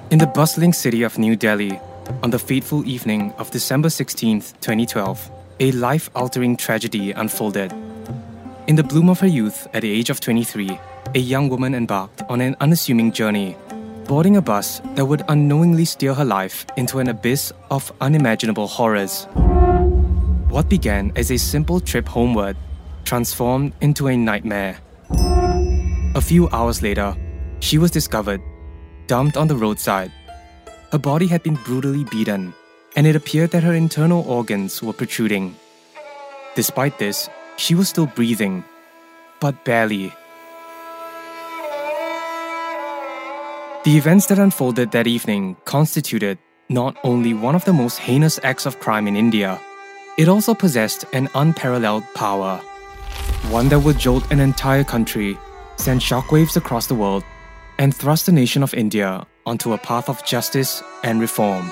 In the bustling city of New Delhi, on the fateful evening of December 16, 2012, a life-altering tragedy unfolded. In the bloom of her youth, at the age of 23, a young woman embarked on an unassuming journey, boarding a bus that would unknowingly steer her life into an abyss of unimaginable horrors. What began as a simple trip homeward transformed into a nightmare. A few hours later, she was discovered, dumped on the roadside. Her body had been brutally beaten, and it appeared that her internal organs were protruding. Despite this, she was still breathing, but barely. The events that unfolded that evening constituted not only one of the most heinous acts of crime in India, it also possessed an unparalleled power. One that would jolt an entire country, send shockwaves across the world, and thrust the nation of India onto a path of justice and reform.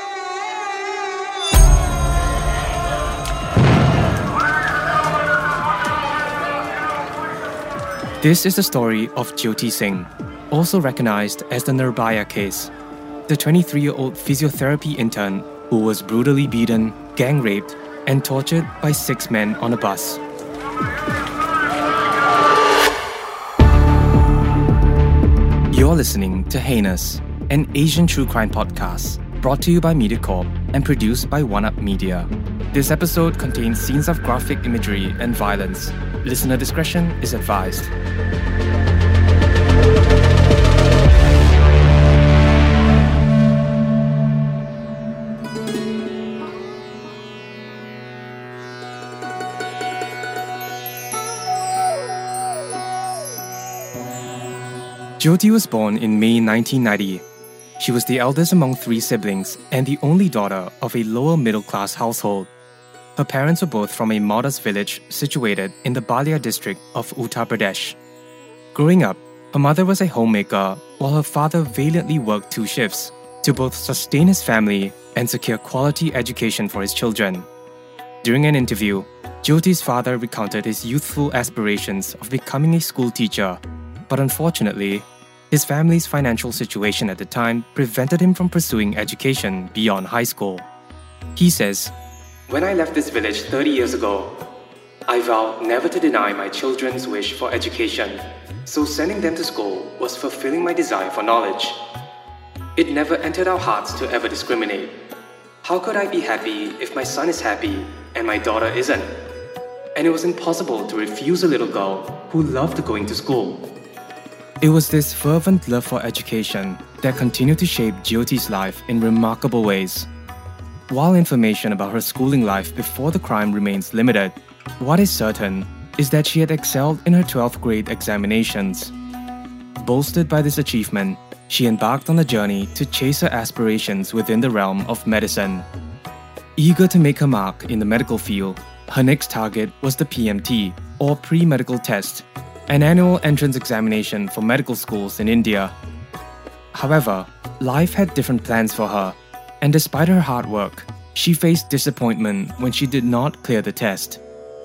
This is the story of Jyoti Singh, also recognized as the Nirbhaya case, the 23-year-old physiotherapy intern who was brutally beaten, gang raped, and tortured by 6 men on a bus. You're listening to Heinous, an Asian true crime podcast brought to you by MediaCorp and produced by OneUp Media. This episode contains scenes of graphic imagery and violence. Listener discretion is advised. Jyoti was born in May 1990. She was the eldest among 3 siblings and the only daughter of a lower middle-class household. Her parents were both from a modest village situated in the Balia district of Uttar Pradesh. Growing up, her mother was a homemaker while her father valiantly worked 2 shifts to both sustain his family and secure quality education for his children. During an interview, Jyoti's father recounted his youthful aspirations of becoming a school teacher, but unfortunately, his family's financial situation at the time prevented him from pursuing education beyond high school. He says, "When I left this village 30 years ago, I vowed never to deny my children's wish for education, so sending them to school was fulfilling my desire for knowledge. It never entered our hearts to ever discriminate. How could I be happy if my son is happy and my daughter isn't? And it was impossible to refuse a little girl who loved going to school." It was this fervent love for education that continued to shape Jyoti's life in remarkable ways. While information about her schooling life before the crime remains limited, what is certain is that she had excelled in her 12th grade examinations. Bolstered by this achievement, she embarked on a journey to chase her aspirations within the realm of medicine. Eager to make her mark in the medical field, her next target was the PMT, or pre-medical test, an annual entrance examination for medical schools in India. However, life had different plans for her, and despite her hard work, she faced disappointment when she did not clear the test.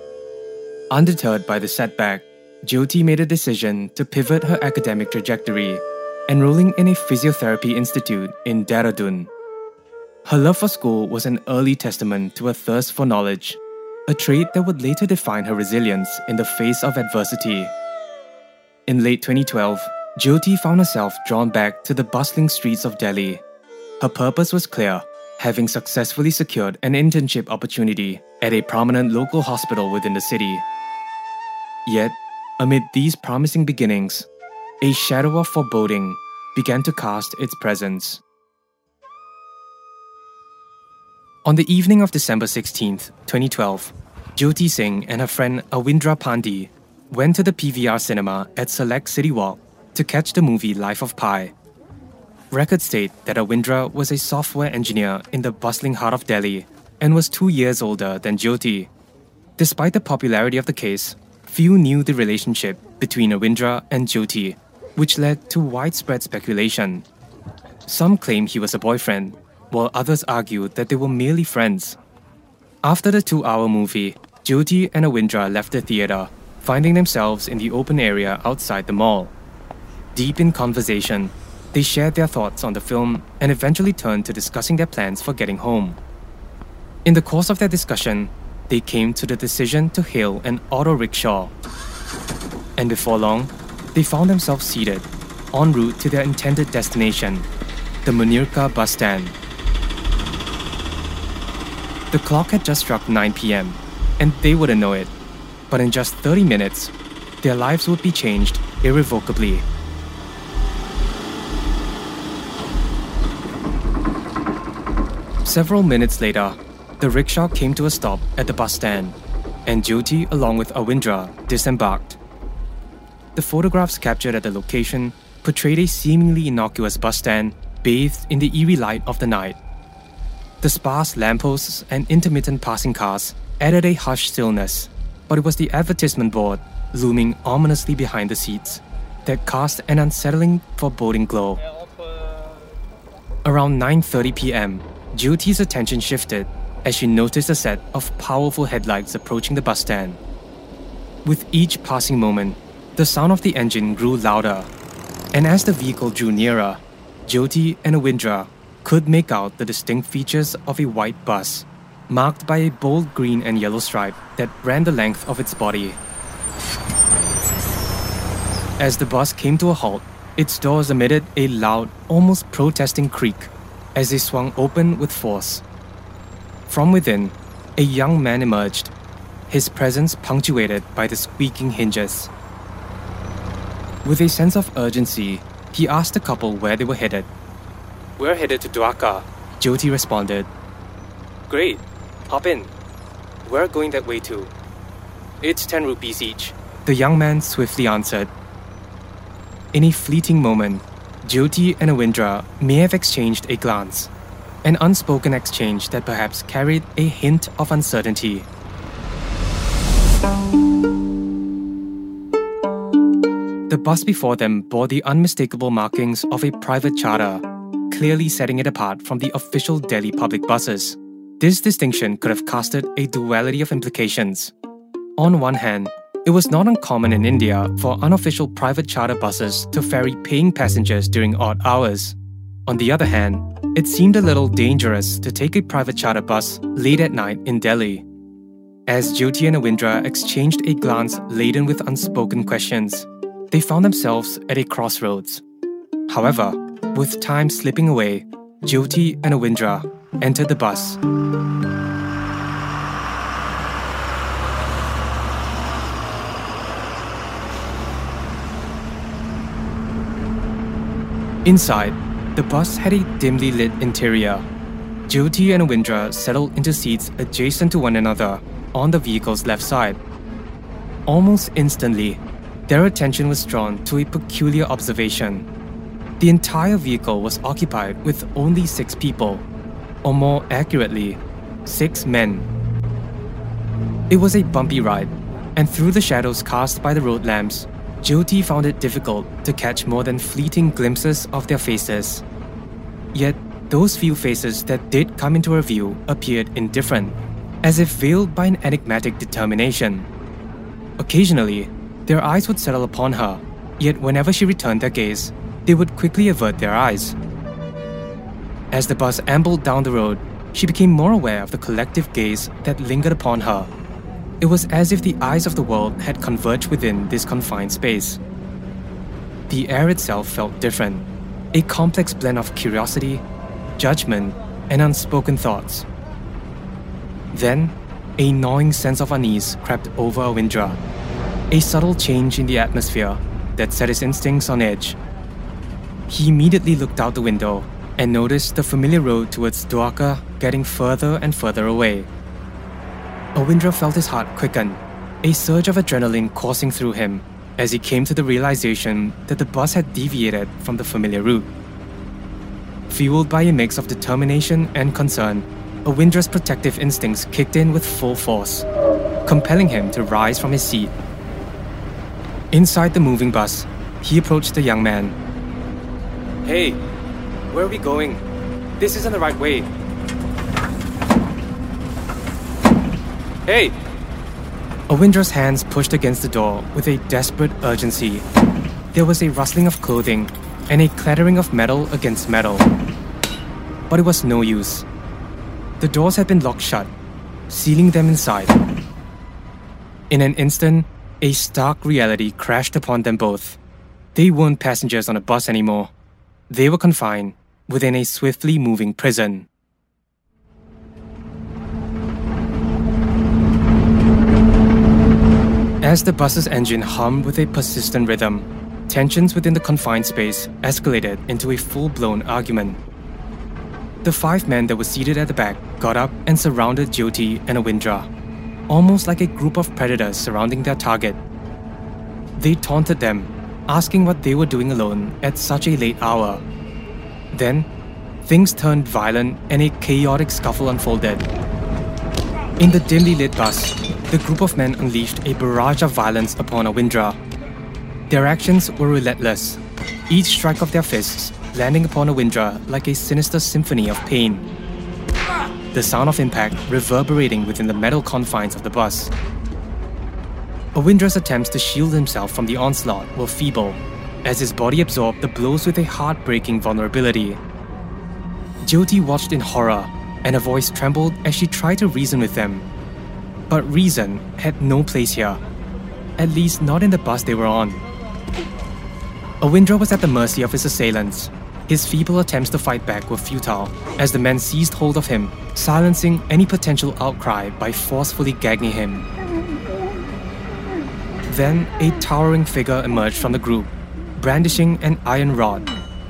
Undeterred by the setback, Jyoti made a decision to pivot her academic trajectory, enrolling in a physiotherapy institute in Dehradun. Her love for school was an early testament to her thirst for knowledge, a trait that would later define her resilience in the face of adversity. In late 2012, Jyoti found herself drawn back to the bustling streets of Delhi. Her purpose was clear, having successfully secured an internship opportunity at a prominent local hospital within the city. Yet, amid these promising beginnings, a shadow of foreboding began to cast its presence. On the evening of December 16, 2012, Jyoti Singh and her friend Awindra Pandey went to the PVR cinema at Select City Walk to catch the movie Life of Pi. Records state that Awindra was a software engineer in the bustling heart of Delhi and was 2 years older than Jyoti. Despite the popularity of the case, few knew the relationship between Awindra and Jyoti, which led to widespread speculation. Some claimed he was a boyfriend, while others argued that they were merely friends. After the 2-hour movie, Jyoti and Awindra left the theatre, finding themselves in the open area outside the mall. Deep in conversation, They shared their thoughts on the film and eventually turned to discussing their plans for getting home. In the course of their discussion, they came to the decision to hail an auto rickshaw. And before long, they found themselves seated, en route to their intended destination, the Munirka bus stand. The clock had just struck 9 p.m., and they wouldn't know it, but in just 30 minutes, their lives would be changed irrevocably. Several minutes later, the rickshaw came to a stop at the bus stand, and Jyoti, along with Awindra, disembarked. The photographs captured at the location portrayed a seemingly innocuous bus stand bathed in the eerie light of the night. The sparse lampposts and intermittent passing cars added a hushed stillness, but it was the advertisement board, looming ominously behind the seats, that cast an unsettling, foreboding glow. Around 9:30 p.m., Jyoti's attention shifted as she noticed a set of powerful headlights approaching the bus stand. With each passing moment, the sound of the engine grew louder, and as the vehicle drew nearer, Jyoti and Awindra could make out the distinct features of a white bus, marked by a bold green and yellow stripe that ran the length of its body. As the bus came to a halt, its doors emitted a loud, almost protesting creak as they swung open with force. From within, a young man emerged, his presence punctuated by the squeaking hinges. With a sense of urgency, he asked the couple where they were headed. "We're headed to Dwarka," Jyoti responded. "Great, hop in. We're going that way too. It's 10 rupees each," the young man swiftly answered. In a fleeting moment, Jyoti and Awindra may have exchanged a glance, an unspoken exchange that perhaps carried a hint of uncertainty. The bus before them bore the unmistakable markings of a private charter, clearly setting it apart from the official Delhi public buses. This distinction could have casted a duality of implications. On one hand, it was not uncommon in India for unofficial private charter buses to ferry paying passengers during odd hours. On the other hand, it seemed a little dangerous to take a private charter bus late at night in Delhi. As Jyoti and Awindra exchanged a glance laden with unspoken questions, they found themselves at a crossroads. However, with time slipping away, Jyoti and Awindra entered the bus. Inside, the bus had a dimly lit interior. Jyoti and Awindra settled into seats adjacent to one another on the vehicle's left side. Almost instantly, their attention was drawn to a peculiar observation. The entire vehicle was occupied with only 6 people, or more accurately, 6 men. It was a bumpy ride, and through the shadows cast by the road lamps, Jyoti found it difficult to catch more than fleeting glimpses of their faces. Yet, those few faces that did come into her view appeared indifferent, as if veiled by an enigmatic determination. Occasionally, their eyes would settle upon her, yet whenever she returned their gaze, they would quickly avert their eyes. As the bus ambled down the road, she became more aware of the collective gaze that lingered upon her. It was as if the eyes of the world had converged within this confined space. The air itself felt different, a complex blend of curiosity, judgment, and unspoken thoughts. Then, a gnawing sense of unease crept over Awindra, a subtle change in the atmosphere that set his instincts on edge. He immediately looked out the window and noticed the familiar road towards Dwarka getting further and further away. Awindra felt his heart quicken, a surge of adrenaline coursing through him as he came to the realization that the bus had deviated from the familiar route. Fueled by a mix of determination and concern, Avindra's protective instincts kicked in with full force, compelling him to rise from his seat. Inside the moving bus, he approached the young man. "Hey, where are we going? This isn't the right way." "Hey!" Avindra's hands pushed against the door with a desperate urgency. There was a rustling of clothing, and a clattering of metal against metal. But it was no use. The doors had been locked shut, sealing them inside. In an instant, a stark reality crashed upon them both. They weren't passengers on a bus anymore. They were confined within a swiftly moving prison. As the bus's engine hummed with a persistent rhythm, tensions within the confined space escalated into a full-blown argument. The 5 men that were seated at the back got up and surrounded Jyoti and Awindra, almost like a group of predators surrounding their target. They taunted them, asking what they were doing alone at such a late hour. Then, things turned violent and a chaotic scuffle unfolded. In the dimly lit bus, the group of men unleashed a barrage of violence upon Awindra. Their actions were relentless, each strike of their fists landing upon Awindra like a sinister symphony of pain. The sound of impact reverberating within the metal confines of the bus. Awindra's attempts to shield himself from the onslaught were feeble, as his body absorbed the blows with a heartbreaking vulnerability. Jyoti watched in horror, and her voice trembled as she tried to reason with them. But reason had no place here, at least not in the bus they were on. Awindra was at the mercy of his assailants. His feeble attempts to fight back were futile, as the men seized hold of him, silencing any potential outcry by forcefully gagging him. Then, a towering figure emerged from the group, brandishing an iron rod.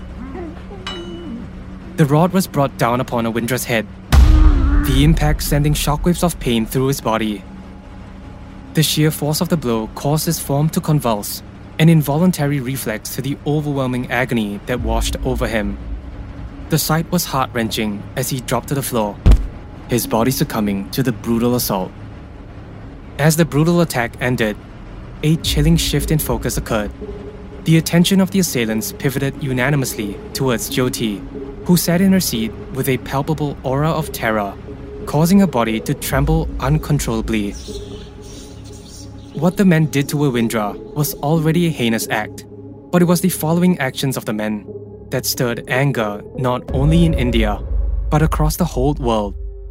The rod was brought down upon Awindra's head, the impact sending shockwaves of pain through his body. The sheer force of the blow caused his form to convulse, an involuntary reflex to the overwhelming agony that washed over him. The sight was heart-wrenching as he dropped to the floor, his body succumbing to the brutal assault. As the brutal attack ended, a chilling shift in focus occurred. The attention of the assailants pivoted unanimously towards Jyoti, who sat in her seat with a palpable aura of terror, causing her body to tremble uncontrollably. What the men did to Awindra was already a heinous act, but it was the following actions of the men that stirred anger not only in India, but across the whole world.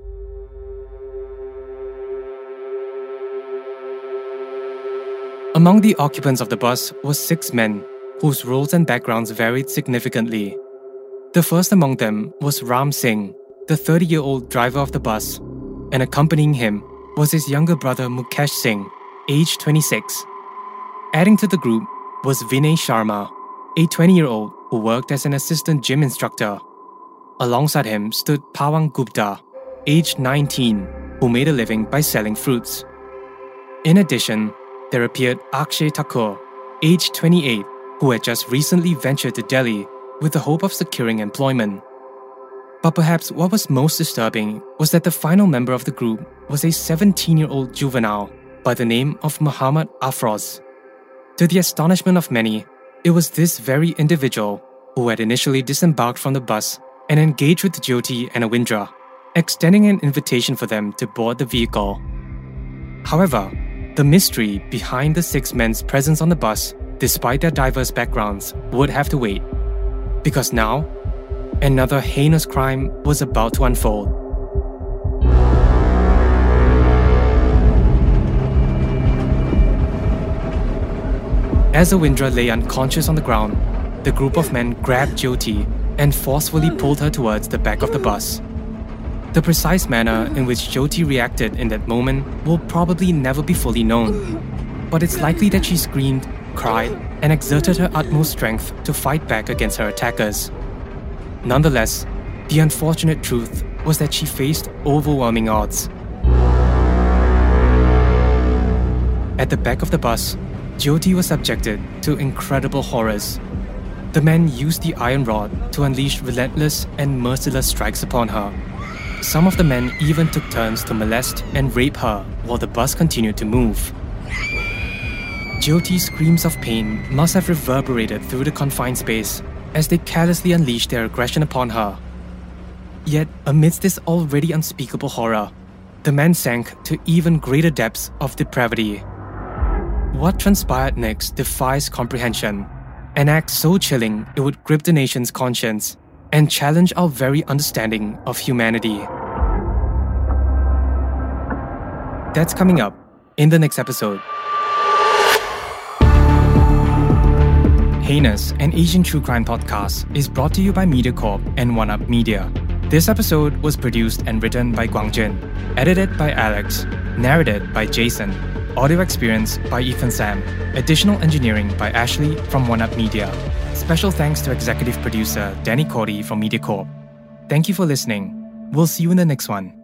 Among the occupants of the bus was 6 men, whose roles and backgrounds varied significantly. The first among them was Ram Singh, the 30-year-old driver of the bus, and accompanying him was his younger brother Mukesh Singh, aged 26. Adding to the group was Vinay Sharma, a 20-year-old who worked as an assistant gym instructor. Alongside him stood Pawang Gupta, aged 19, who made a living by selling fruits. In addition, there appeared Akshay Thakur, aged 28, who had just recently ventured to Delhi with the hope of securing employment. But perhaps what was most disturbing was that the final member of the group was a 17-year-old juvenile by the name of Muhammad Afroz. To the astonishment of many, it was this very individual who had initially disembarked from the bus and engaged with Jyoti and Awindra, extending an invitation for them to board the vehicle. However, the mystery behind the 6 men's presence on the bus, despite their diverse backgrounds, would have to wait. Because now, another heinous crime was about to unfold. As Awindra lay unconscious on the ground, the group of men grabbed Jyoti and forcefully pulled her towards the back of the bus. The precise manner in which Jyoti reacted in that moment will probably never be fully known, but it's likely that she screamed, cried, and exerted her utmost strength to fight back against her attackers. Nonetheless, the unfortunate truth was that she faced overwhelming odds. At the back of the bus, Jyoti was subjected to incredible horrors. The men used the iron rod to unleash relentless and merciless strikes upon her. Some of the men even took turns to molest and rape her while the bus continued to move. Jyoti's screams of pain must have reverberated through the confined space as they carelessly unleashed their aggression upon her. Yet, amidst this already unspeakable horror, the men sank to even greater depths of depravity. What transpired next defies comprehension. An act so chilling it would grip the nation's conscience and challenge our very understanding of humanity. That's coming up in the next episode. Heinous, an Asian true crime podcast, is brought to you by MediaCorp and OneUp Media. This episode was produced and written by Guangjin, edited by Alex, narrated by Jason, audio experience by Ethan Sam, additional engineering by Ashley from OneUp Media. Special thanks to executive producer Danny Cordy from MediaCorp. Thank you for listening. We'll see you in the next one.